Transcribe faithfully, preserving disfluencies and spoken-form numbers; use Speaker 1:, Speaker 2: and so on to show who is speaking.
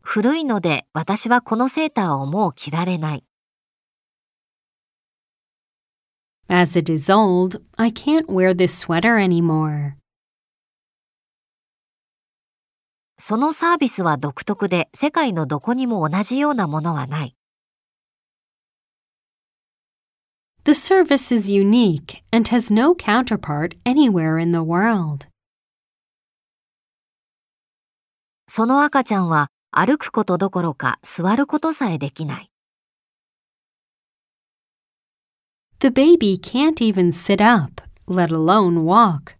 Speaker 1: 古いので私はこのセーターをもう着られない。
Speaker 2: As it is old, I can't wear this sweater anymore.
Speaker 1: そのサービスは独特で世界のどこにも同じようなものはない。
Speaker 2: The service is unique and has no counterpart anywhere in the world.
Speaker 1: その赤ちゃんは歩くことどころか座ることさえできない。
Speaker 2: The baby can't even sit up, let alone walk.